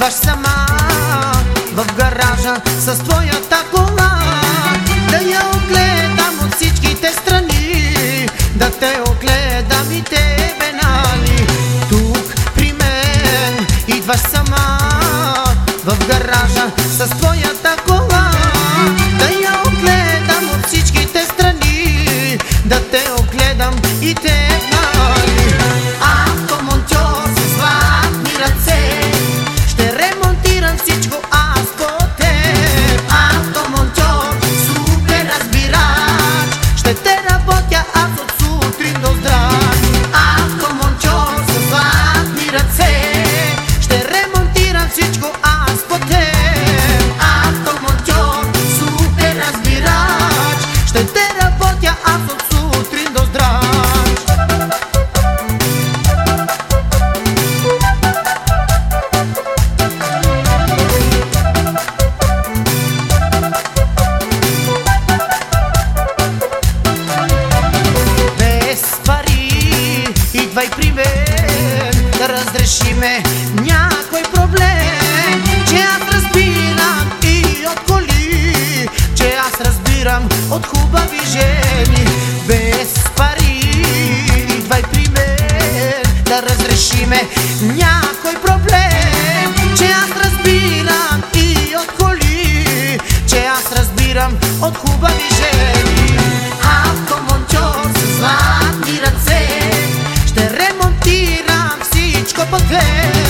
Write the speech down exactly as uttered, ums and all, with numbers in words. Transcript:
идваш сама в гаража с твоята кола, да я огледам от всичките страни, да те огледам и тебе, нали? Тук при мен идваш сама в гаража с твоята кола, да я огледам от всичките страни, да те огледам и те, нали? Автомонтьор с златни ръце, ще ремонтирам всичко аз по теб. Автомонтьор, супер разбирач, ще те работя аз от сутрин до здрав. Автомонтьор с златни ръце, ще ремонтирам всичко аз по теб. Автомонтьор, супер разбирач, ще те работя аз от сутрин до здрав. Идвай при мен, да разрешиме някой проблем, че аз разбирам и от коли, че аз разбирам от хубави жени. Без пари идвай при мен, да разрешиме някой проблем, че аз разбирам и от коли, че аз разбирам от хубави жени. Автомонтьор с златни ръце, ще ремонтирам всичко по теб.